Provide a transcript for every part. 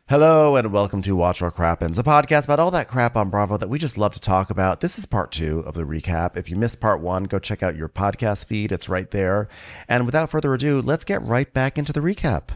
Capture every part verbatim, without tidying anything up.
Hello and welcome to Watch What Crappens, a podcast about all that crap on Bravo that we just love to talk about. This is part two of the recap. If you missed part one, go check out your podcast feed. It's right there. And without further ado, let's get right back into the recap.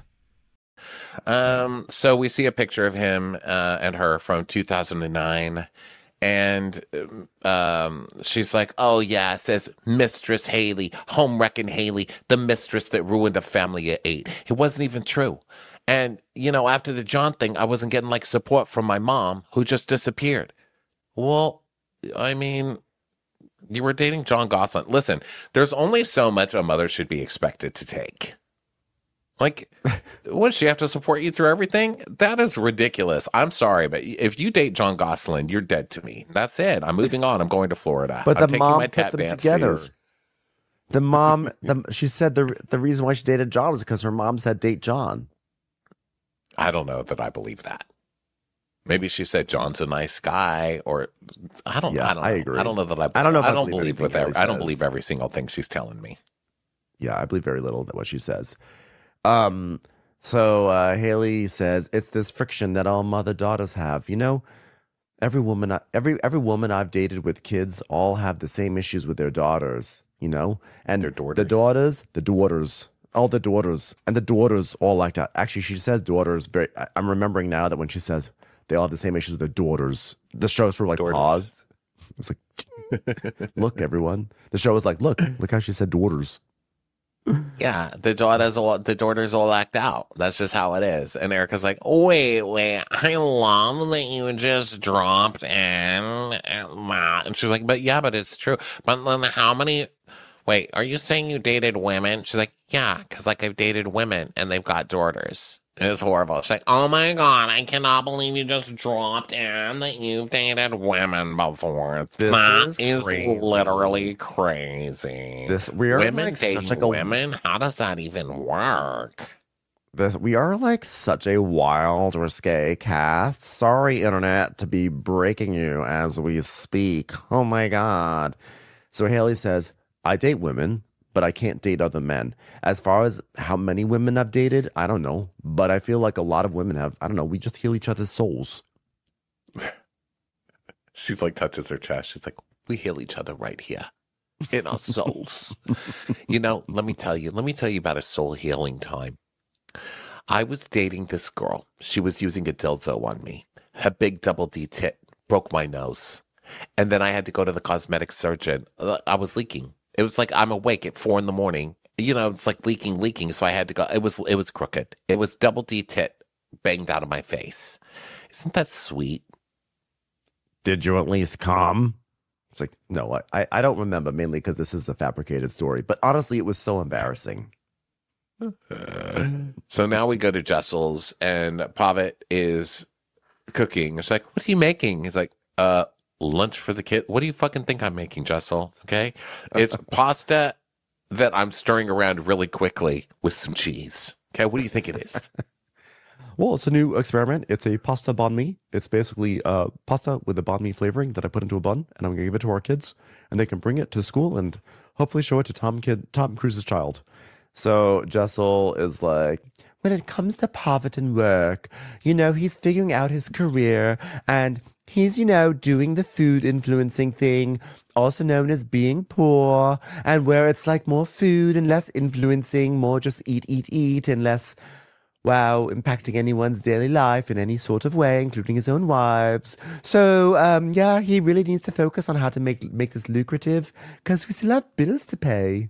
Um, so we see a picture of him uh, and her from two thousand nine. And um, she's like, oh, yeah, it says Mistress Haley, home wrecking Haley, the mistress that ruined a family of eight. It wasn't even true. And, you know, after the John thing, I wasn't getting, like, support from my mom, who just disappeared. Well, I mean, you were dating John Gosselin. Listen, there's only so much a mother should be expected to take. Like, what, she have to support you through everything? That is ridiculous. I'm sorry, but if you date John Gosselin, you're dead to me. That's it. I'm moving on. I'm going to Florida. But I'm the taking mom my put tap them dance together. fees. The mom, the, she said the the reason why she dated John was because her mom said date John. I don't know that I believe that. Maybe she said John's a nice guy, or I don't. Yeah, I don't. I Know. agree. I don't know that I. I don't know if I I don't believe believe anything with every, Kelly I don't says. believe every single thing she's telling me. Yeah, I believe very little of what she says. Um, so uh, Haley says it's this friction that all mother daughters have. You know, every woman, I- every every woman I've dated with kids all have the same issues with their daughters. You know, and Their daughters. the daughters, the daughters, all the daughters, and the daughters all like that. Actually, she says daughters. Very. I- I'm remembering now that when she says they all have the same issues with their daughters, the show sort of like Daughters. paused. It was like, look, everyone. The show was like, look, look how she said daughters. Yeah, the daughters all the daughters all act out. That's just how it is. And Erica's like, wait, wait, I love that you just dropped in. And she's like, but yeah, but it's true. But then how many? Wait, are you saying you dated women? She's like, yeah, because like I've dated women and they've got daughters. And it's horrible. She's like, oh my god, I cannot believe you just dropped in that you've dated women before. This That is is crazy. literally crazy. This we are Women like dating such like a women? How does that even work? this we are like such a wild risque cast. Sorry, internet, to be breaking you as we speak. Oh my god. So Haley says, I date women, but I can't date other men. As far as how many women I've dated, I don't know. But I feel like a lot of women have, I don't know, we just heal each other's souls. She's like touches her chest. She's like, we heal each other right here in our souls. You know, let me tell you, let me tell you about a soul healing time. I was dating this girl. She was using a dildo on me. Her big double D tit broke my nose. And then I had to go to the cosmetic surgeon. I was leaking. It was like I'm awake at four in the morning. You know, it's like leaking, leaking. So I had to go. It was it was crooked. It was double D tit banged out of my face. Isn't that sweet? Did you at least come? It's like, no, I, I don't remember, mainly because this is a fabricated story. But honestly, it was so embarrassing. So now we go to Jessel's and Pavitt is cooking. It's like, what are you making? He's like, uh, lunch for the kid. What do you fucking think I'm making, Jessel? Okay. It's pasta that I'm stirring around really quickly with some cheese. Okay. What do you think it is? Well, it's a new experiment. It's a pasta banh mi. It's basically uh, pasta with the banh mi flavoring that I put into a bun, and I'm going to give it to our kids, and they can bring it to school and hopefully show it to Tom Kid Tom Cruise's child. So Jessel is like, when it comes to Pavitt and work, you know, he's figuring out his career, and he's, you know, doing the food influencing thing, also known as being poor, and where it's like more food and less influencing, more just eat, eat, eat, and less, wow, impacting anyone's daily life in any sort of way, including his own wives. So, um, yeah, he really needs to focus on how to make make this lucrative, because we still have bills to pay.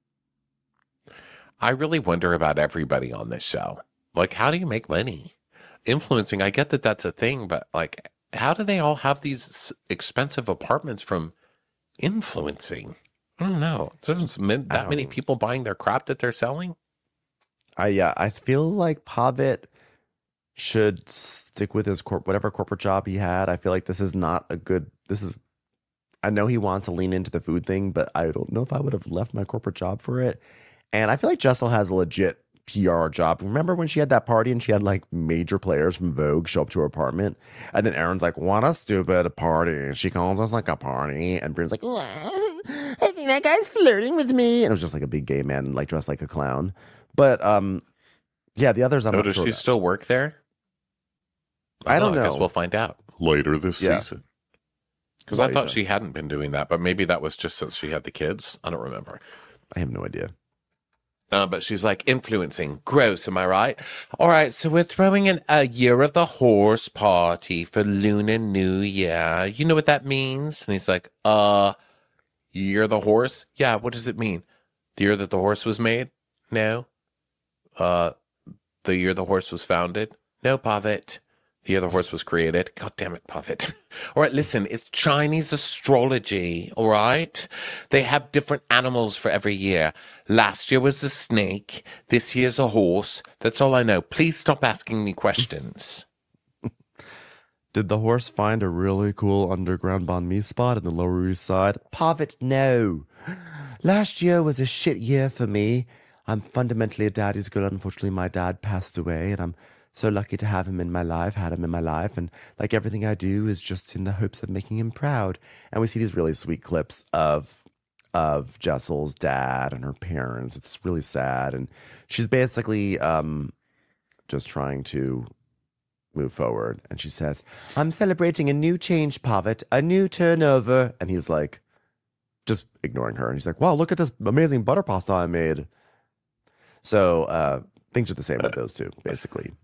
I really wonder about everybody on this show. Like, how do you make money? Influencing, I get that that's a thing, but like, how do they all have these expensive apartments from influencing? I don't know. There's that many people buying their crap that they're selling. I yeah, I feel like Pavitt should stick with his corp, whatever corporate job he had. I feel like this is not a good. This is. I know he wants to lean into the food thing, but I don't know if I would have left my corporate job for it. And I feel like Jessel has a legit P R job. Remember when she had that party and she had like major players from Vogue show up to her apartment? And then Aaron's like, what a stupid party. She calls us like a party. And Bryn's like, I think that guy's flirting with me. And it was just like a big gay man, like dressed like a clown. But um, yeah, the others I'm Oh, not does sure she about. still work there? I don't I know. guess we'll find out later this Yeah. season. Because I thought Later. she hadn't been doing that, but maybe that was just since she had the kids. I don't remember. I have no idea. Uh, but she's like influencing. Gross, am I right? All right, so we're throwing in a year of the horse party for Lunar New Year. You know what that means? And he's like, uh, year of the horse? Yeah, what does it mean? The year that the horse was made? No. Uh, the year the horse was founded? No, Pavitt. The year the horse was created? God damn it, Pavitt. All right, listen, it's Chinese astrology, all right? They have different animals for every year. Last year was a snake. This year's a horse. That's all I know. Please stop asking me questions. Did the horse find a really cool underground banh mi spot in the Lower East Side? Pavitt, no. Last year was a shit year for me. I'm fundamentally a daddy's girl. Unfortunately, my dad passed away, and I'm so lucky to have him in my life, had him in my life. And like everything I do is just in the hopes of making him proud. And we see these really sweet clips of of Jessel's dad and her parents. It's really sad. And she's basically um, just trying to move forward. And she says, I'm celebrating a new change, Pavitt, a new turnover. And he's like, just ignoring her. And he's like, wow, look at this amazing butter pasta I made. So uh, things are the same with those two, basically.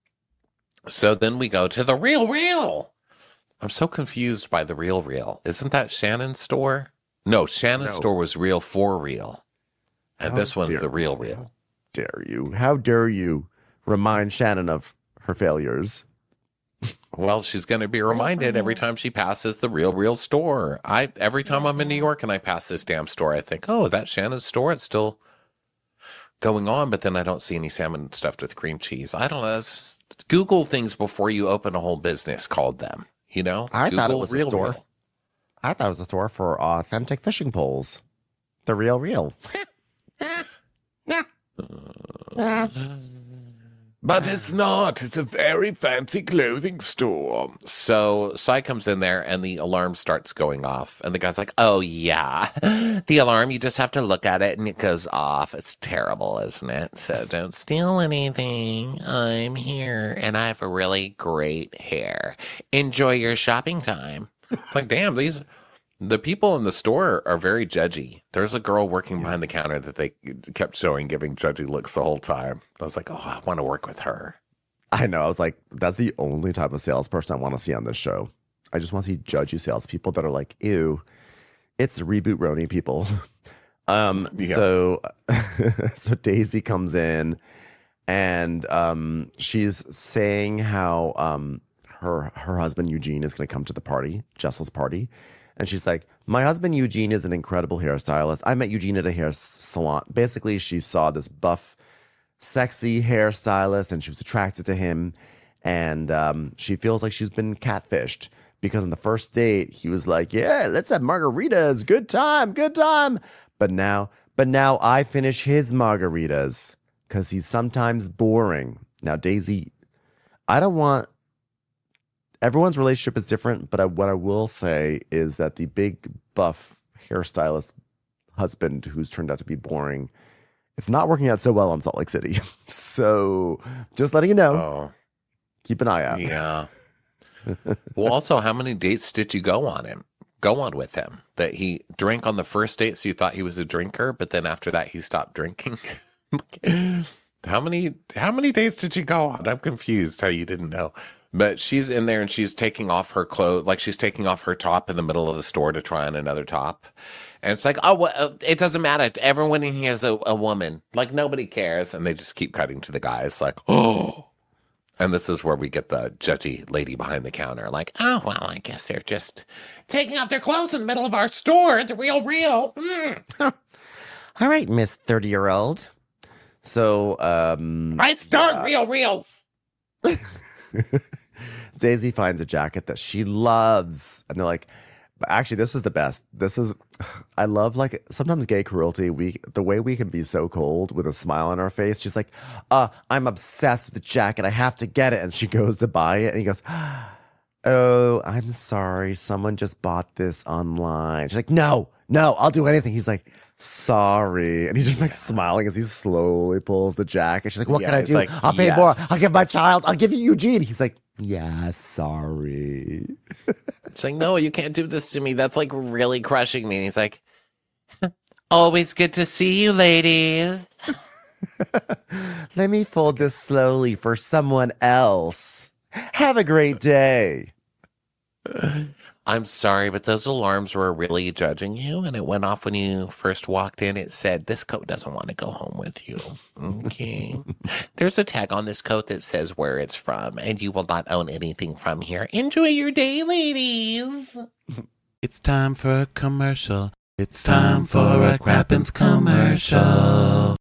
So then we go to the Real Real. I'm so confused by the Real Real. Isn't that Shannon's store? No, Shannon's No. store was Real for Real. And How this one's dare the Real you. Real. Dare you? How dare you remind Shannon of her failures? Well, she's going to be reminded every time she passes the Real Real store. I every time I'm in New York and I pass this damn store, I think, oh, that's Shannon's store. It's still going on, but then I don't see any salmon stuffed with cream cheese. I don't know. It's- Google things before you open a whole business called them. You know, I thought it Google was a Real store. Real. I thought it was a store for authentic fishing poles. The real, real. But it's not. It's a very fancy clothing store. So Sai comes in there and the alarm starts going off. And the guy's like, oh, yeah. The alarm, you just have to look at it and it goes off. It's terrible, isn't it? So don't steal anything. I'm here and I have a really great hair. Enjoy your shopping time. It's like, damn, these... The people in the store are very judgy. There's a girl working behind the counter that they kept showing giving judgy looks the whole time. I was like, oh, I want to work with her. I know. I was like, that's the only type of salesperson I want to see on this show. I just want to see judgy salespeople that are like, ew, it's reboot Roni people. um, Yeah. So, so Daisy comes in and um, she's saying how um, her her husband Eugene is going to come to the party, Jessel's party. And she's like, my husband Eugene is an incredible hairstylist. I met Eugene at a hair salon. Basically, she saw this buff, sexy hairstylist and she was attracted to him. And um, she feels like she's been catfished because on the first date, he was like, yeah, let's have margaritas. Good time, good time. But now, but now I finish his margaritas because he's sometimes boring. Now, Daisy, I don't want... Everyone's relationship is different, but I, what I will say is that the big buff hairstylist husband who's turned out to be boring, it's not working out so well in Salt Lake City. So just letting you know, Oh, keep an eye out. yeah. Well, also, how many dates did you go on him? Go on with him? That he drank on the first date, so you thought he was a drinker, but then after that, he stopped drinking. How many? How many dates did you go on? I'm confused. How you didn't know? But she's in there and she's taking off her clothes, like she's taking off her top in the middle of the store to try on another top. And it's like, oh, well, it doesn't matter. Everyone in here is a, a woman. Like, nobody cares. And they just keep cutting to the guys like, oh. And this is where we get the judgy lady behind the counter. Like, oh, well, I guess they're just taking off their clothes in the middle of our store. The real, real. Mm. All right, Miss thirty-year-old. So, um... I start real, reals. Daisy finds a jacket that she loves. And they're like, but actually, this is the best. This is, I love like sometimes gay cruelty. We, the way we can be so cold with a smile on our face. She's like, uh, I'm obsessed with the jacket. I have to get it. And she goes to buy it. And he goes, oh, I'm sorry. Someone just bought this online. She's like, no, no, I'll do anything. He's like, sorry. And he's just like smiling as he slowly pulls the jacket. She's like, what Yeah, can I he's do? like, I'll pay yes. more. I'll give my child. I'll give you Eugene. He's like, Yeah, sorry. It's like, no, you can't do this to me. That's like really crushing me. And he's like, always good to see you, ladies. Let me fold this slowly for someone else. Have a great day. I'm sorry, but those alarms were really judging you, and it went off when you first walked in. It said, this coat doesn't want to go home with you. Okay. There's a tag on this coat that says where it's from, and you will not own anything from here. Enjoy your day, ladies. It's time for a commercial. It's time for a Crappens commercial.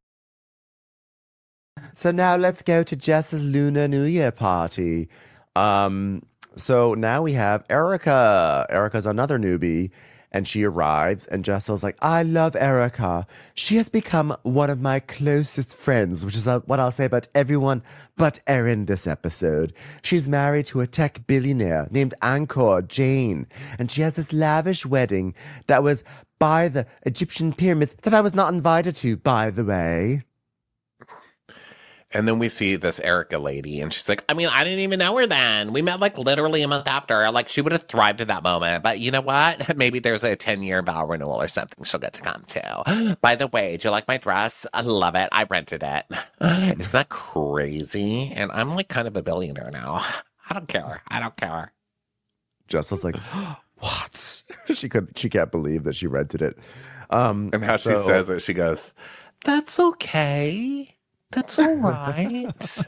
So now let's go to Jess's Lunar New Year party. Um, so now we have Erica. Erica's another newbie, and she arrives, and Jessa's like, I love Erica. She has become one of my closest friends, which is uh, what I'll say about everyone but Erin this episode. She's married to a tech billionaire named Angkor Jane, and she has this lavish wedding that was by the Egyptian pyramids that I was not invited to, by the way. And then we see this Erica lady, and she's like, I mean, I didn't even know her then. We met like literally a month after. Like, she would have thrived at that moment. But you know what? Maybe there's a ten-year vow renewal or something she'll get to come to. By the way, do you like my dress? I love it. I rented it. Isn't that crazy? And I'm like kind of a billionaire now. I don't care. I don't care. Jessa's like, what? she could. She can't believe that she rented it. Um, and how so, she says it, she goes, that's okay. That's all right.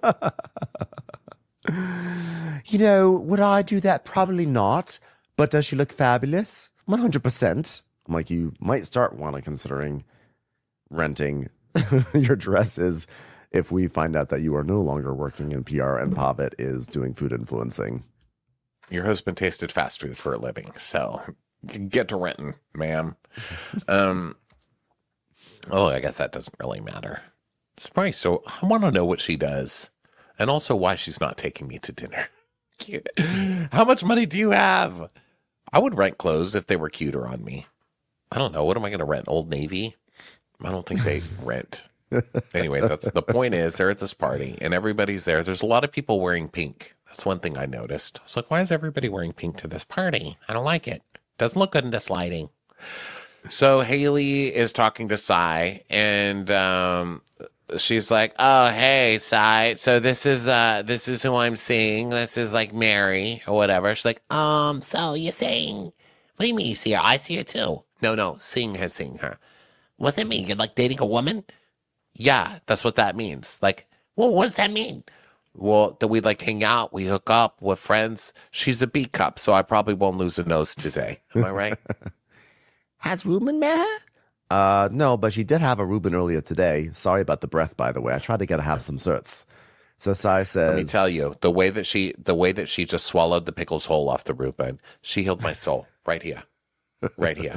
You know, would I do that? Probably not. But does she look fabulous? one hundred percent. I'm like, you might start wanting considering renting your dresses if we find out that you are no longer working in P R and Pavitt is doing food influencing. Your husband tasted fast food for a living, so get to renting, ma'am. um, oh, I guess that doesn't really matter. Right, so I want to know what she does, and also why she's not taking me to dinner. How much money do you have? I would rent clothes if they were cuter on me. I don't know. What am I going to rent? Old Navy? I don't think they rent. Anyway, that's the point is they're at this party, and everybody's there. There's a lot of people wearing pink. That's one thing I noticed. I was like, why is everybody wearing pink to this party? I don't like it. Doesn't look good in this lighting. So Haley is talking to Sai, and um, she's like, "Oh, hey, Sai. So this is uh, this is who I'm seeing. This is like Mary or whatever." She's like, "Um, so you're saying? What do you mean you see her? I see her too." No, no, seeing her, seeing her. What's that mean? You're like dating a woman? Yeah, that's what that means. Like, well, what does that mean? Well, that we like hang out, we hook up, we're friends. She's a B cup, so I probably won't lose a nose today. Am I right? Has Ruben met her? Uh, no, but she did have a Reuben earlier today. Sorry about the breath, by the way. I tried to get her to have some certs. So Sai says, let me tell you, the way that she, the way that she just swallowed the pickles whole off the Reuben, she healed my soul right here, right here.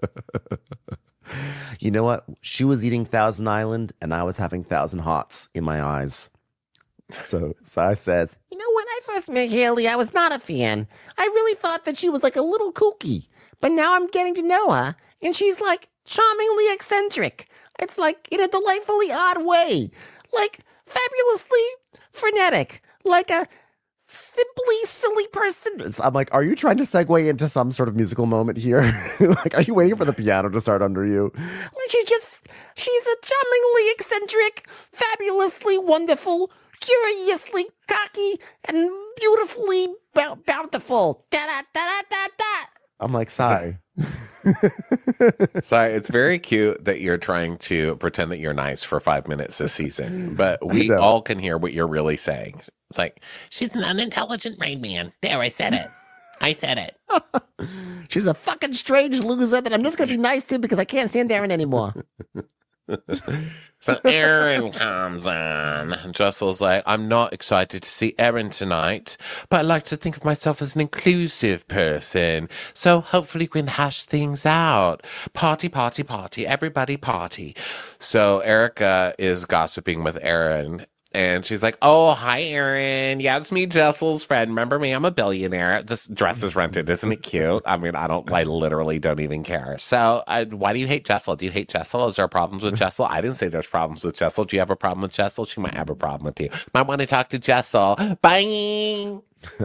You know what? She was eating Thousand Island, and I was having Thousand Hearts in my eyes. So Sai says, you know, when I first met Haley, I was not a fan. I really thought that she was like a little kooky. But now I'm getting to know her, and she's like charmingly eccentric. It's like in a delightfully odd way. Like fabulously frenetic. Like a simply silly person. I'm like, are you trying to segue into some sort of musical moment here? Like, are you waiting for the piano to start under you? Like she's just, she's a charmingly eccentric, fabulously wonderful, curiously cocky, and beautifully b- bountiful. Da-da-da-da-da-da. I'm like, Sai. Sai, it's very cute that you're trying to pretend that you're nice for five minutes this season, but we all can hear what you're really saying. It's like, she's an unintelligent rain man. There, I said it. I said it. She's a fucking strange loser that I'm just going to be nice to because I can't stand Erin anymore. So Erin comes in. Jessel's like, I'm not excited to see Erin tonight, but I like to think of myself as an inclusive person. So hopefully we can hash things out. Party, party, party. Everybody party. So Erica is gossiping with Erin. And she's like, oh, hi, Aaron. Yeah, it's me, Jessel's friend. Remember me? I'm a billionaire. This dress is rented. Isn't it cute? I mean, I don't, I literally don't even care. So uh, why do you hate Jessel? Do you hate Jessel? Is there problems with Jessel? I didn't say there's problems with Jessel. Do you have a problem with Jessel? She might have a problem with you. Might want to talk to Jessel. Bye.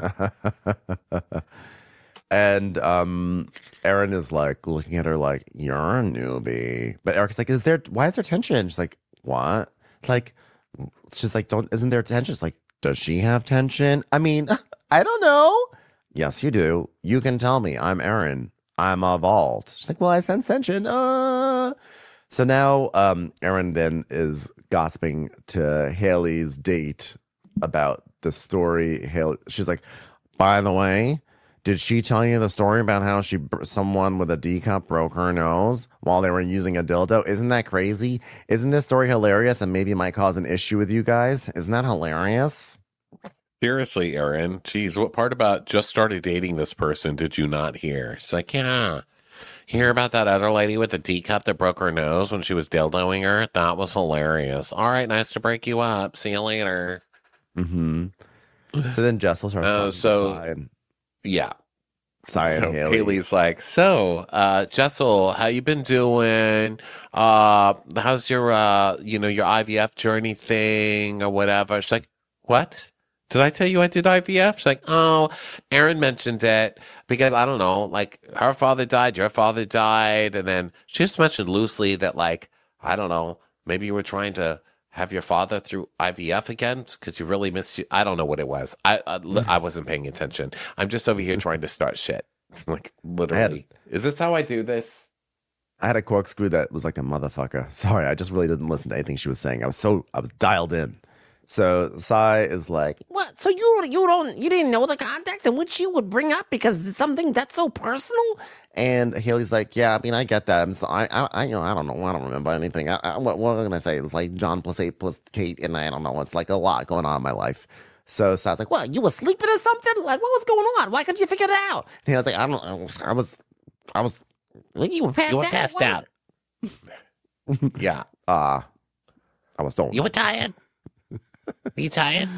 And um, Aaron is like looking at her like, you're a newbie. But Eric's like, is there, why is there tension? She's like, what? Like, she's like, don't, isn't there tension? She's like, does she have tension? I mean, I don't know. Yes, you do. You can tell me. I'm Aaron. I'm a vault. She's like, well, I sense tension. Uh. So now um, Aaron then is gossiping to Haley's date about the story. Haley, she's like, by the way, did she tell you the story about how she someone with a D cup broke her nose while they were using a dildo? Isn't that crazy? Isn't this story hilarious and maybe might cause an issue with you guys? Isn't that hilarious? Seriously, Aaron. Geez, what part about just started dating this person did you not hear? It's like, yeah. Hear about that other lady with the D cup that broke her nose when she was dildoing her? That was hilarious. All right, nice to break you up. See you later. Mm-hmm. So then Jessel starts Oh, talking so- to Sai and, Yeah. Sai and So Haley. Haley's like, so, uh, Jessel, how you been doing? Uh, how's your, uh, you know, your I V F journey thing or whatever? She's like, what? Did I tell you I did I V F? She's like, oh, Aaron mentioned it because I don't know, like her father died, your father died. And then she just mentioned loosely that, like, I don't know, maybe you were trying to have your father through I V F again because you really missed you. I don't know what it was. I, I, I wasn't paying attention. I'm just over here trying to start shit. Like, literally. Is this how I do this? I had a corkscrew that was like a motherfucker. Sorry, I just really didn't listen to anything she was saying. I was so, I was dialed in. So Sai is like, What? So you you don't you didn't know the context in which you would bring up because it's something that's so personal? and Haley's like, yeah, I mean, I get that. I'm so, I, I, I, you know, I don't know. I don't remember anything. I, I, what, what am I gonna say? It's like John plus eight plus Kate, and I don't know. It's like a lot going on in my life. So Sai's like, what? You were sleeping or something? Like, what was going on? Why couldn't you figure it out? And he was like, I don't. I was, I was, I was Like, you were passed You were out? passed What out. Yeah. uh, I was stoned. You were tired? Are you tired?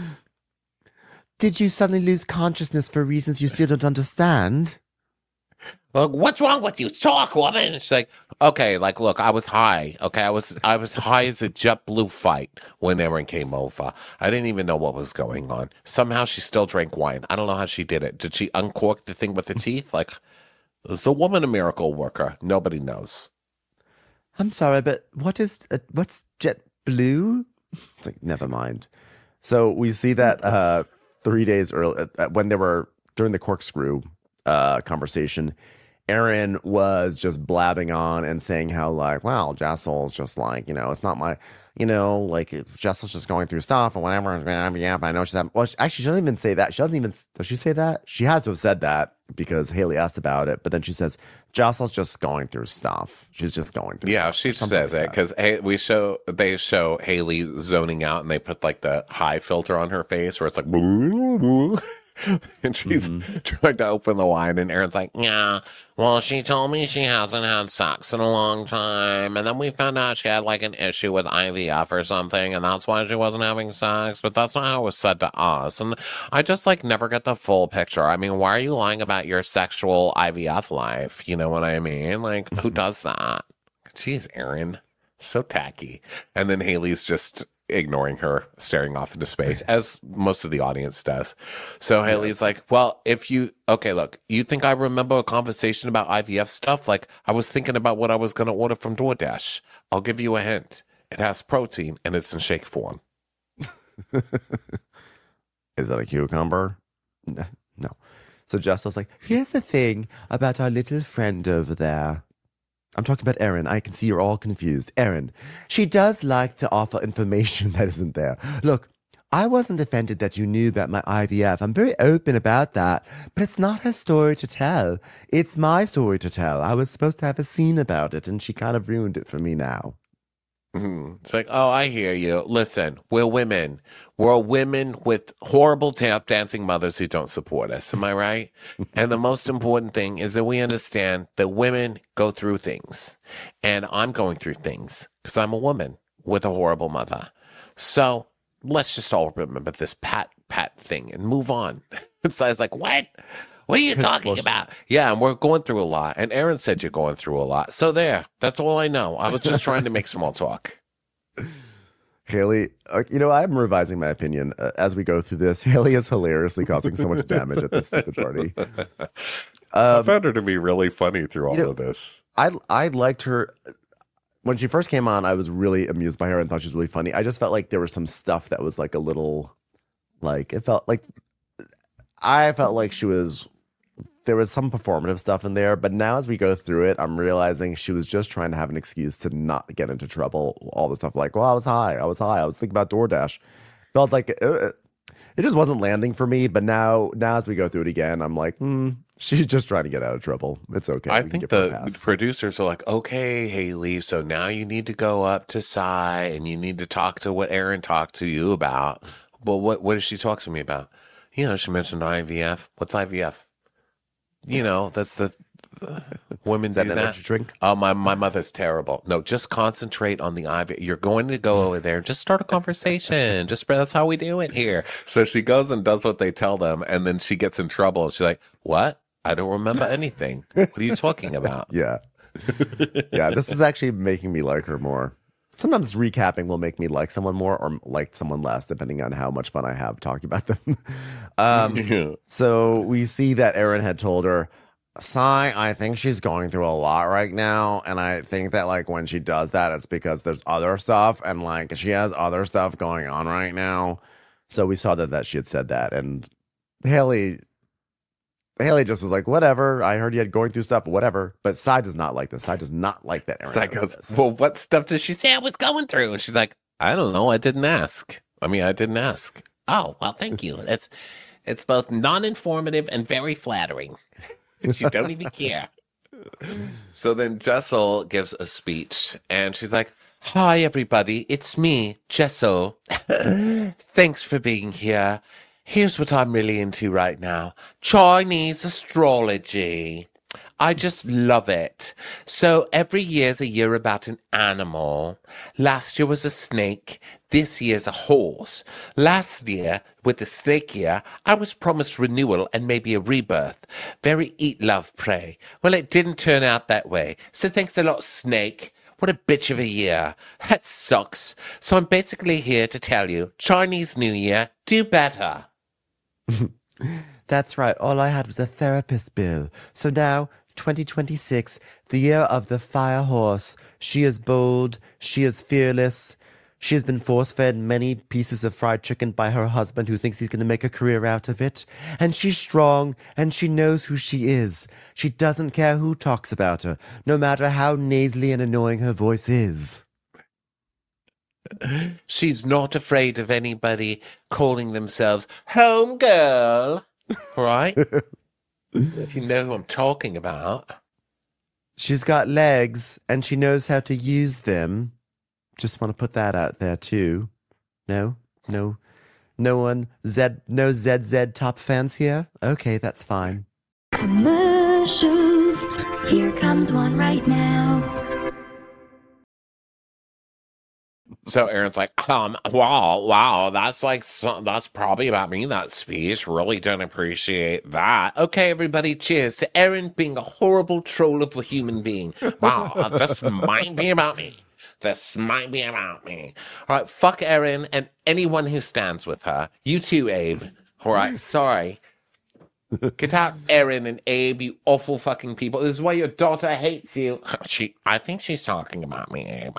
Did you suddenly lose consciousness for reasons you still don't understand? Well, what's wrong with you? Talk, woman. She's like, okay, like, look, I was high. Okay, I was, I was high as a JetBlue fight when Aaron came over. I didn't even know what was going on. Somehow she still drank wine. I don't know how she did it. Did she uncork the thing with the teeth? Like, is the woman a miracle worker? Nobody knows. I'm sorry, but what is uh, what's JetBlue? It's like, never mind. So we see that uh, three days early, uh, when they were during the corkscrew uh, conversation, Aaron was just blabbing on and saying how, like, well, Jessel's just like, you know, it's not my, you know, like, if Jessel's just going through stuff or whatever. Yeah, I know she's having, well, she, actually, she doesn't even say that. She doesn't even, does she say that? She has to have said that because Haley asked about it. But then she says, Jessel's just going through stuff. She's just going through Yeah, stuff. she Something says like it that. because hey, we show they show Haley zoning out and they put like the high filter on her face where it's like, and she's trying to open the wine and Aaron's like, yeah, well, she told me she hasn't had sex in a long time, and then we found out she had like an issue with I V F or something, and that's why she wasn't having sex. But that's not how it was said to us, and I just like never get the full picture. I mean, why are you lying about your sexual I V F life? You know what I mean? Like, who does that? Jeez, Aaron, so tacky. And then Haley's just ignoring her, staring off into space, as most of the audience does. So Haley's like, well, if you, okay, look, you think I remember a conversation about I V F stuff? Like, I was thinking about what I was going to order from DoorDash. I'll give you a hint. It has protein and it's in shake form. Is that a cucumber? No. no. So Jessel's like, here's the thing about our little friend over there. I'm talking about Erin. I can see you're all confused. Erin, she does like to offer information that isn't there. Look, I wasn't offended that you knew about my I V F. I'm very open about that, but it's not her story to tell. It's my story to tell. I was supposed to have a scene about it, and she kind of ruined it for me now. Mhm. It's like, oh, I hear you. Listen, we're women. We're women with horrible tap dancing mothers who don't support us. Am I right? And the most important thing is that we understand that women go through things. And I'm going through things because I'm a woman with a horrible mother. So let's just all remember this Pat Pat thing and move on. And so I was like, what? What are you talking about? Yeah, and we're going through a lot. And Aaron said you're going through a lot. So there, that's all I know. I was just trying to make small talk. Haley, uh, you know, I'm revising my opinion uh, as we go through this. Haley is hilariously causing so much damage at this stupid party. Um, I found her to be really funny through all you know, of this. I I liked her. When she first came on, I was really amused by her and thought she was really funny. I just felt like there was some stuff that was like a little, like, it felt like, I felt like she was, there was some performative stuff in there. But now as we go through it, I'm realizing she was just trying to have an excuse to not get into trouble. All the stuff like, well, I was high. I was high. I was thinking about DoorDash. Felt like it, it just wasn't landing for me. But now, now as we go through it again, I'm like, hmm. She's just trying to get out of trouble. It's okay. I think the producers are like, okay, Haley, so now you need to go up to Cy and you need to talk to what Aaron talked to you about. But what what did she talk to me about? You know, she mentioned I V F. What's I V F? You know, that's the, the women do that. An that. energy drink? Oh, my my mother's terrible. No, just concentrate on the I V F. You're going to go over there and just start a conversation. Just that's how we do it here. So she goes and does what they tell them, and then she gets in trouble. And she's like, "What? I don't remember anything. What are you talking about?" Yeah. Yeah, this is actually making me like her more. Sometimes recapping will make me like someone more or like someone less, depending on how much fun I have talking about them. um, yeah. So we see that Aaron had told her, Cy, I think she's going through a lot right now. And I think that, like, when she does that, it's because there's other stuff. And, like, she has other stuff going on right now. So we saw that, that she had said that. And Haley... Haley just was like, whatever. I heard you had going through stuff, whatever. But Cy does not like this. Cy does not like that. Aaron Cy goes, this. Well, what stuff did she say I was going through? And she's like, I don't know. I didn't ask. I mean, I didn't ask. Oh, well, thank you. It's it's both non-informative and very flattering. You don't even care. So then Jessel gives a speech, and she's like, hi, everybody. It's me, Jessel. Thanks for being here. Here's what I'm really into right now. Chinese astrology. I just love it. So every year's a year about an animal. Last year was a snake. This year's a horse. Last year, with the snake year, I was promised renewal and maybe a rebirth. Very eat, love, pray. Well, it didn't turn out that way. So thanks a lot, snake. What a bitch of a year. That sucks. So I'm basically here to tell you, Chinese New Year, do better. That's right. All I had was a therapist bill. So now, twenty twenty-six, the year of the fire horse. She is bold. She is fearless. She has been force-fed many pieces of fried chicken by her husband who thinks he's going to make a career out of it. And she's strong, and she knows who she is. She doesn't care who talks about her, no matter how nasally and annoying her voice is. She's not afraid of anybody calling themselves home girl, right? If you know who I'm talking about. She's got legs, and she knows how to use them. Just want to put that out there, too. No? No? No one? Z? No Z Z top fans here? Okay, that's fine. Commercials. Here comes one right now. So Aaron's like, um, wow, wow, that's like, so, that's probably about me, that speech. Really don't appreciate that. Okay, everybody, cheers to Aaron being a horrible troll of a human being. Wow, uh, this might be about me. This might be about me. All right, fuck Aaron and anyone who stands with her. You too, Abe. All right, sorry. Get out, Aaron and Abe, you awful fucking people. This is why your daughter hates you. She, I think she's talking about me, Abe.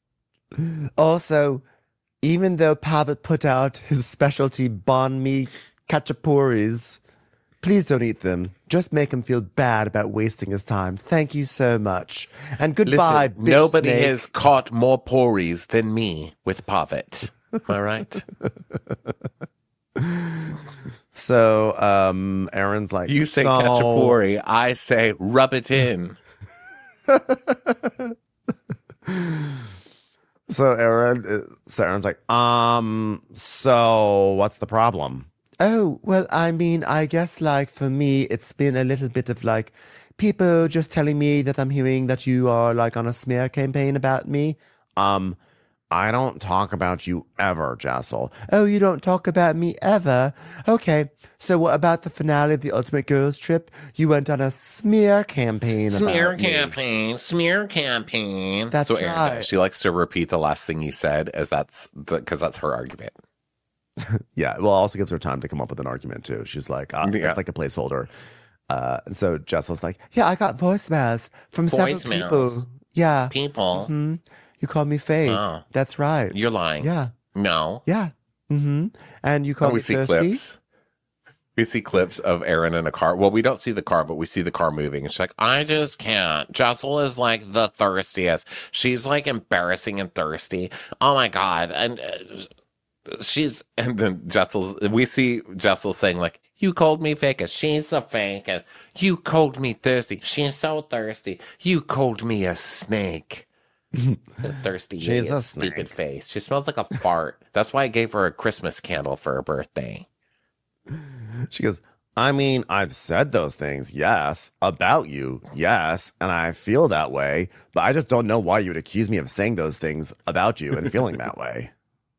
Also, even though Pavitt put out his specialty banh mi kachapuris, please don't eat them. Just make him feel bad about wasting his time. Thank you so much. And goodbye, Listen, bitch nobody snake. has caught more pories than me with Pavitt. Am I right? So, um, Aaron's like, you say so... kachapuri, I say rub it in. So Aaron, so Aaron's like, um, so what's the problem? Oh, well, I mean, I guess like for me, it's been a little bit of like people just telling me that I'm hearing that you are like on a smear campaign about me. Um, I don't talk about you ever, Jessel. Oh, you don't talk about me ever? Okay. So what about the finale of the Ultimate Girls Trip? You went on a smear campaign Smear about me. campaign, smear campaign. That's so Erin right. does. She likes to repeat the last thing you said, as that's because that's her argument. Yeah, well, it also gives her time to come up with an argument, too. She's like, uh, Yeah. it's like a placeholder. Uh, and so Jessel's like, yeah, I got voicemails from several Voicemails. people. Yeah. People, hmm You called me fake. Oh. That's right. you're lying. Yeah. No. Yeah. Mm-hmm. And you called And we me see thirsty? clips. We see clips of Erin in a car. Well, we don't see the car, but we see the car moving. And she's like, I just can't. Jessel is like the thirstiest. She's like embarrassing and thirsty. Oh my God. And uh, she's, and then Jessel's, we see Jessel saying like, you called me fake. She's a fake. And you called me thirsty. She's so thirsty. You called me a snake. The thirsty, She's idiot, a stupid snake. face. She smells like a fart. That's why I gave her a Christmas candle for her birthday. She goes, I mean, I've said those things, yes, about you, yes, and I feel that way, but I just don't know why you would accuse me of saying those things about you and feeling that way.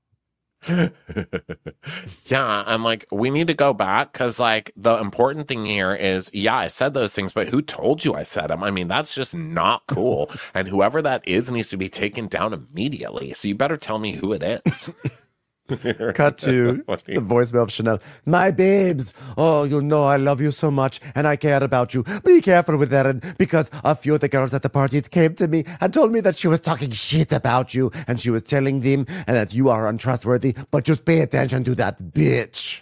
Yeah, I'm like, we need to go back because, like, the important thing here is, yeah, I said those things, but who told you I said them? I mean, that's just not cool. And whoever that is needs to be taken down immediately. So you better tell me who it is. Cut to the voicemail of Chanel. My babes, oh, you know I love you so much and I care about you. Be careful with Erin because a few of the girls at the party came to me and told me that she was talking shit about you and she was telling them and that you are untrustworthy, but just pay attention to that bitch.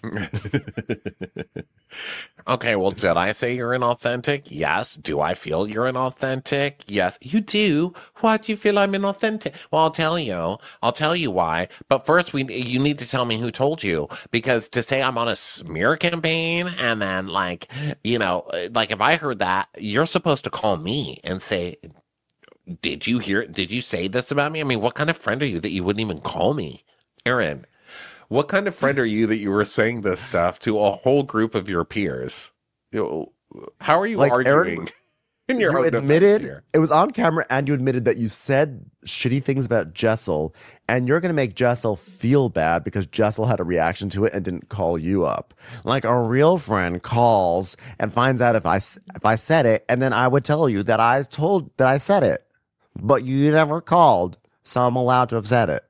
Okay, well, did I say you're inauthentic? Yes. Do I feel you're inauthentic? Yes. You do? Why do you feel I'm inauthentic? Well, I'll tell you. I'll tell you why. But first, we you need to tell me who told you. Because to say I'm on a smear campaign and then, like, you know, like if I heard that, you're supposed to call me and say, did you hear, did you say this about me? I mean, what kind of friend are you that you wouldn't even call me? Erin. What kind of friend are you that you were saying this stuff to a whole group of your peers? You know, how are you Like, arguing Erin, in your You own defense admitted, here? it was on camera and you admitted that you said shitty things about Jessel and you're going to make Jessel feel bad because Jessel had a reaction to it and didn't call you up. Like a real friend calls and finds out if I, s- if I said it and then I would tell you that I told that I said it, but you never called. So I'm allowed to have said it.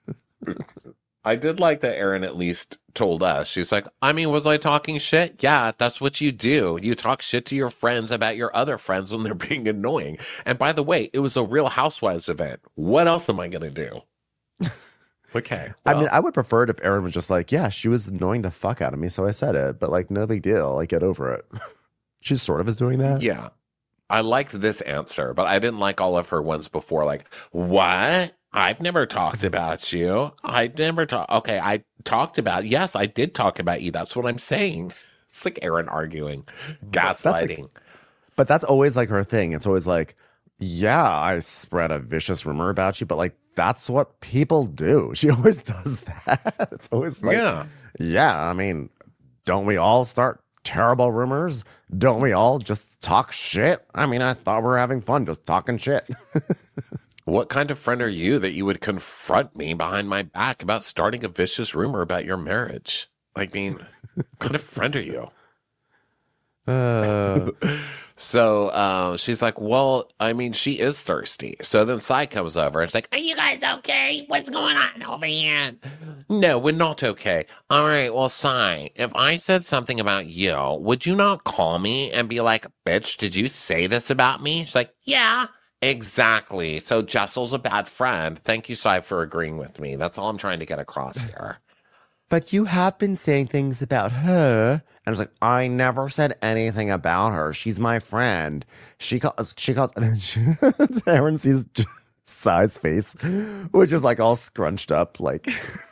I did like that Erin at least told us. She's like, I mean, was I talking shit? Yeah, that's what you do. You talk shit to your friends about your other friends when they're being annoying. And by the way, it was a Real Housewives event. What else am I going to do? Okay. I well, mean, I would prefer it if Erin was just like, yeah, she was annoying the fuck out of me. So I said it, but like, no big deal. Like, get over it. She sort of is doing that. yeah. I liked this answer, but I didn't like all of her ones before. Like, what? I've never talked about you. I never talked. Okay, I talked about. Yes, I did talk about you. That's what I'm saying. It's like Erin arguing, That's like- gaslighting. But that's always like her thing. It's always like, yeah, I spread a vicious rumor about you, but like, that's what people do. She always does that. It's always like, Yeah. yeah, I mean, don't we all start terrible rumors? Don't we all just talk shit? I mean, I thought we were having fun just talking shit. What kind of friend are you that you would confront me behind my back about starting a vicious rumor about your marriage? Like, I mean, what kind of friend are you? Uh, So uh, she's like, well, I mean, she is thirsty. So then Sai comes over and it's like, are you guys okay? What's going on over here? No, we're not okay. All right, well, Sai, if I said something about you, would you not call me and be like, bitch, did you say this about me? She's like, yeah, exactly. So Jessel's a bad friend. Thank you, Sai, for agreeing with me. That's all I'm trying to get across here. but you have been saying things about her. And I was like, I never said anything about her. She's my friend. She calls, she calls, and then she, Erin sees Sai's face, which is like all scrunched up, like,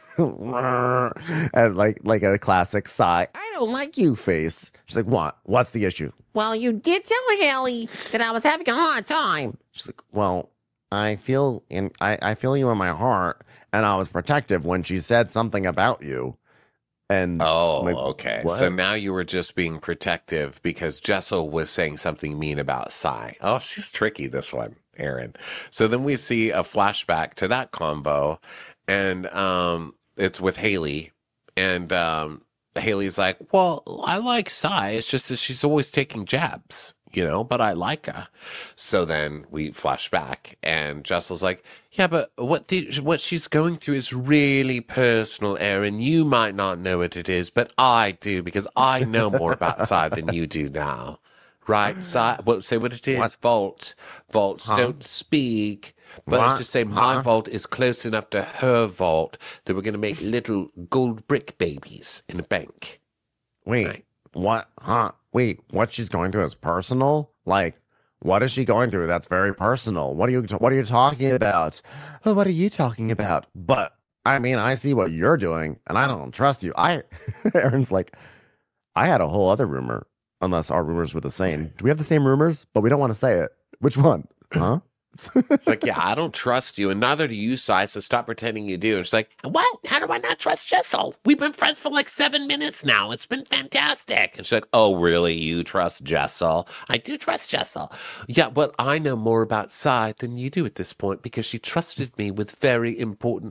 and like, like a classic Sai, I don't like you face. She's like, what? What's the issue? Well, you did tell Haley that I was having a hard time. She's like, well, I feel in, I, I feel you in my heart. And I was protective when she said something about you. And Oh, like, okay. what? So now you were just being protective because Jessel was saying something mean about Sai. Oh, she's tricky, this one. Aaron. So then we see a flashback to that combo, and um, it's with Haley, and um, Haley's like, well, I like Sai. It's just that she's always taking jabs, you know, but I like her. So then we flash back, and Jessel's like, yeah, but what the, what she's going through is really personal, Aaron. You might not know what it is, but I do, because I know more about Sai than you do now. Right, Sai? Well, say what it is. What? Vault. Vaults Huh? don't speak. But What? let's just say my Huh? vault is close enough to her vault that we're going to make little gold brick babies in a bank. Wait, Right. what? Huh? Wait, what she's going through is personal? Like, what is she going through? That's very personal. What are you? What are you talking about? Oh, what are you talking about? But I mean, I see what you're doing, and I don't trust you. I, Aaron's like, I had a whole other rumor. Unless our rumors were the same. Do we have the same rumors? But we don't want to say it. Which one? Huh? It's like, yeah, I don't trust you, and neither do you, Sai, so stop pretending you do. And she's like, what? How do I not trust Jessel? We've been friends for like seven minutes now. It's been fantastic. And she's like, oh, really? You trust Jessel? I do trust Jessel. Yeah, but I know more about Sai than you do at this point, because she trusted me with very important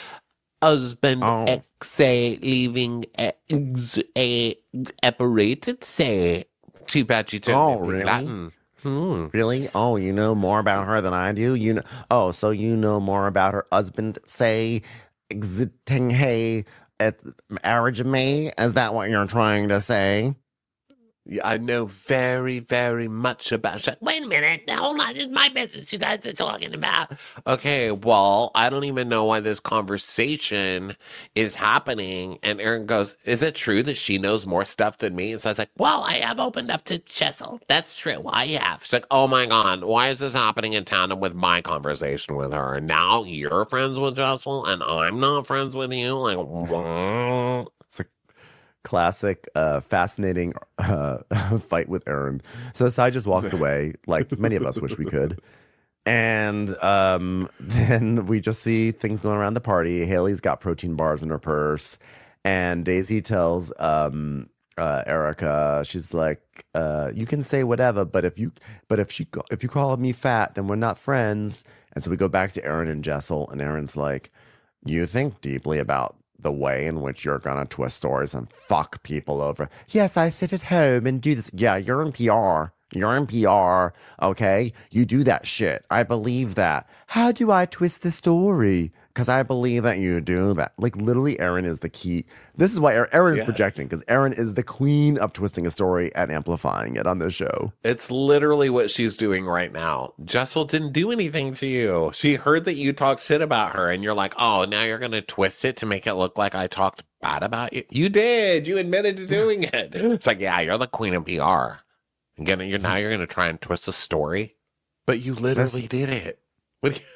husband Oh. ex leaving ex a separated say. Too bad you don't Oh, know really? Latin. Hmm. Really? Oh, you know more about her than I do? You know? Oh, so you know more about her husband, say, exiting hey at marriage me? Is that what you're trying to say? Yeah, I know very, very much about. She's like, wait a minute, hold on, it's my business you guys are talking about. Okay, well, I don't even know why this conversation is happening. And Aaron goes, is it true that she knows more stuff than me? And so I was like, well, I have opened up to Jessel. That's true, I have. She's like, oh my God, why is this happening in tandem with my conversation with her? And now you're friends with Jessel and I'm not friends with you? Like, what? It's a classic, uh, fascinating uh, fight with Aaron. So Sai just walks away, like many of us wish we could. And um, then we just see things going around the party. Haley's got protein bars in her purse. And Daisy tells um, uh, Erica, she's like, uh, you can say whatever, but if you but if she if you call me fat, then we're not friends. And so we go back to Aaron and Jessel, and Aaron's like, you think deeply about the way in which you're gonna twist stories and fuck people over. Yes, I sit at home and do this. Yeah, you're in P R. You're in P R, okay? You do that shit. I believe that. How do I twist the story? Because I believe that you do that. Like, literally, Erin is the key. This is why Erin, Erin is Yes. projecting, because Erin is the queen of twisting a story and amplifying it on this show. It's literally what she's doing right now. Jessel didn't do anything to you. She heard that you talked shit about her, and you're like, oh, now you're going to twist it to make it look like I talked bad about you. You did. You admitted to doing it. It's like, yeah, you're the queen of P R. And gonna, you're, now you're going to try and twist a story, but you literally did it. What do you-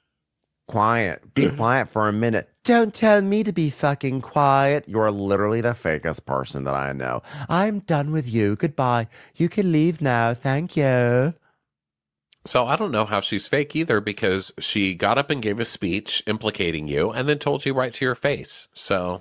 Quiet. Be quiet for a minute. Don't tell me to be fucking quiet. You're literally the fakest person that I know. I'm done with you. Goodbye. You can leave now. Thank you. So I don't know how she's fake either, because she got up and gave a speech implicating you and then told you right to your face. So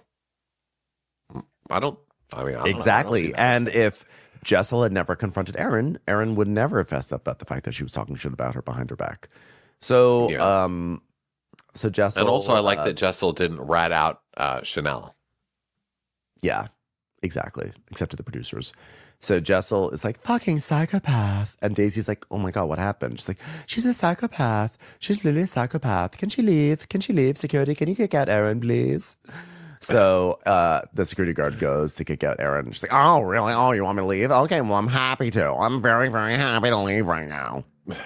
I don't, I mean, I don't know. I don't see Exactly. that. And if Jessel had never confronted Erin, Erin would never have fessed up about the fact that she was talking shit about her behind her back. So, Yeah. um, so Jessel. And also, I like uh, that Jessel didn't rat out uh, Chanel. Yeah, exactly. Except to the producers. So Jessel is like, fucking psychopath. And Daisy's like, oh my God, what happened? She's like, she's a psychopath. She's literally a psychopath. Can she leave? Can she leave? Security, can you kick out Erin, please? So uh, the security guard goes to kick out Erin. She's like, oh, really? Oh, you want me to leave? Okay, well, I'm happy to. I'm very, very happy to leave right now.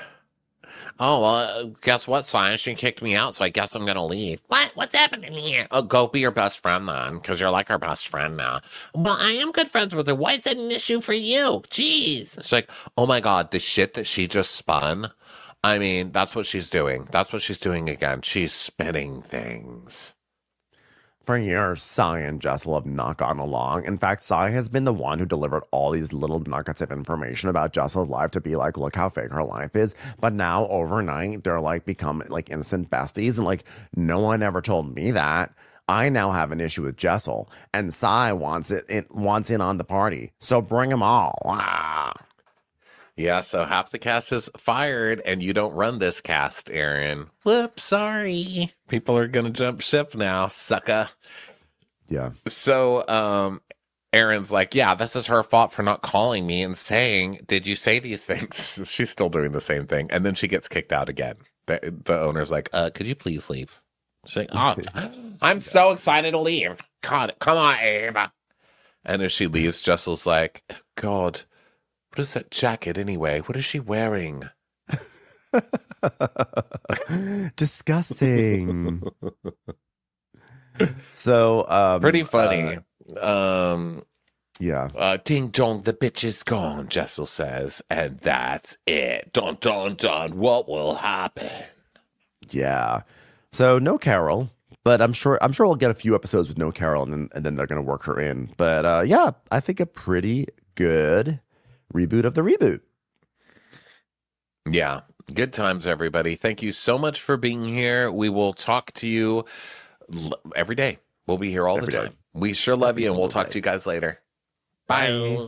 Oh, well, uh, guess what, Science? She kicked me out, so I guess I'm going to leave. What? What's happening here? Oh, go be your best friend then, because you're like our best friend now. Well, I am good friends with her. Why is that an issue for you? Jeez. She's like, oh my God, the shit that she just spun. I mean, that's what she's doing. That's what she's doing again. She's spinning things. For years, Sai and Jessel have not gotten along. In fact, Sai has been the one who delivered all these little nuggets of information about Jessel's life to be like, look how fake her life is. But now, overnight, they're like become like instant besties. And like, no one ever told me that. I now have an issue with Jessel, and Sai wants it, it wants in on the party. So bring them all. Ah. Yeah, so half the cast is fired, and you don't run this cast, Aaron. Whoops, sorry. People are going to jump ship now, sucker. Yeah. So um, Aaron's like, yeah, this is her fault for not calling me and saying, did you say these things? She's still doing the same thing. And then she gets kicked out again. The, the owner's like, uh, could you please leave? She's like, oh, I'm so excited to leave. God, come on, Abe. And as she leaves, Jessel's like, God, what is that jacket anyway? What is she wearing? Disgusting. So um, Pretty funny. Uh, um, yeah. Uh, ding dong, the bitch is gone, Jessel says, and that's it. Dun dun dun. What will happen? Yeah. So no Carol, but I'm sure I'm sure we'll get a few episodes with no Carol, and then and then they're gonna work her in. But uh, yeah, I think a pretty good reboot of the reboot. Yeah. Good times, everybody. Thank you so much for being here. We will talk to you l- every day. We'll be here all Every the time. day. We sure love you, and we'll talk day. to you guys later. Bye.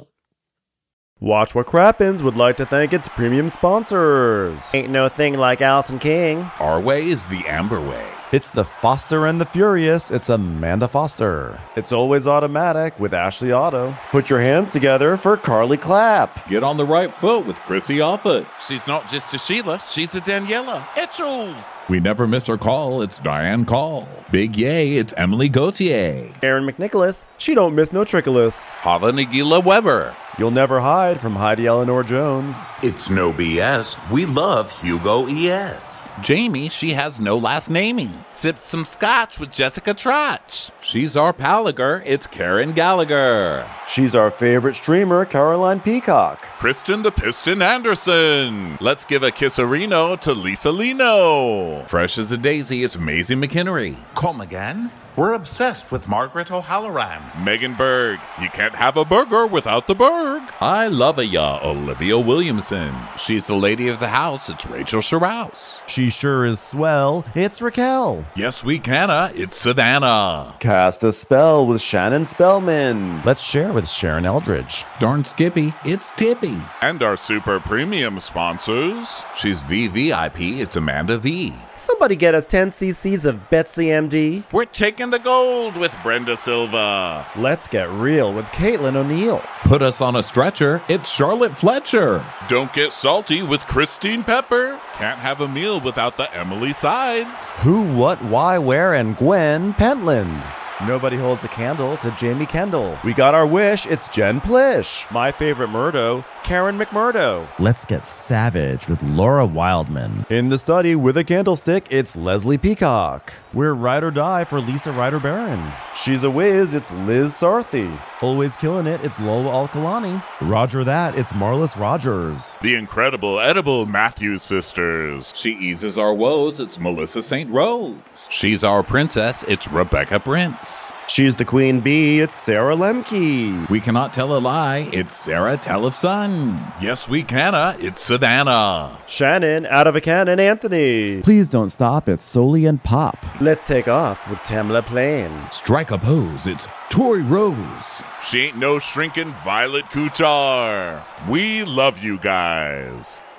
Watch What Crappens would like to thank its premium sponsors. Ain't no thing like Allison King. Our way is the Amber way. It's the Foster and the Furious. It's Amanda Foster. It's always automatic with Ashley Auto. Put your hands together for Carly Clapp. Get on the right foot with Chrissy Offit. She's not just a Sheila, she's a Daniela. Etchels. We never miss her call. It's Diane Call. Big yay, it's Emily Gauthier. Aaron McNicholas. She don't miss no trickolas. Hava Nagila Weber. You'll never hide from Heidi Eleanor Jones. It's no B S. We love Hugo E S. Jamie, she has no last namey. Sipped some scotch with Jessica Trotch. She's our Palager. It's Karen Gallagher. She's our favorite streamer, Caroline Peacock. Kristen the Piston Anderson. Let's give a kisserino to Lisa Lino. Fresh as a daisy, it's Maisie McHenry. Come again? We're obsessed with Margaret O'Halloran. Megan Berg. You can't have a burger without the Berg. I love a ya, Olivia Williamson. She's the lady of the house. It's Rachel Sherrouse. She sure is swell. It's Raquel. Yes, we canna. It's Savannah. Cast a spell with Shannon Spellman. Let's share with Sharon Eldridge. Darn Skippy, it's Tippy. And our super premium sponsors. She's V V I P. It's Amanda V. Somebody get us ten cc's of Betsy M D. We're taking the gold with Brenda Silva. Let's get real with Caitlin O'Neill. Put us on a stretcher. It's Charlotte Fletcher. Don't get salty with Christine Pepper. Can't have a meal without the Emily Sides. Who, what, why, where, and Gwen Pentland. Nobody holds a candle to Jamie Kendall. We got our wish. It's Jen Plish. My favorite Murdo, Karen McMurdo. Let's get savage with Laura Wildman. In the study with a candlestick, it's Leslie Peacock. We're ride or die for Lisa Ryder Barron. She's a whiz, it's Liz Sarthy. Always killing it, it's Lola Alkalani. Roger that, it's Marlis Rogers. The incredible edible Matthews sisters. She eases our woes. It's Melissa Saint Rose. She's our princess. It's Rebecca Prince. She's the queen bee, it's Sarah Lemke. We cannot tell a lie. It's Sarah Tellefson. Yes, we canna. It's Savannah. Shannon, out of a cannon, Anthony. Please don't stop, it's Soli and Pop. Let's take off with Tamla Plain. Strike a pose. It's Tori Rose. She ain't no shrinking Violet Kuchar. We love you guys.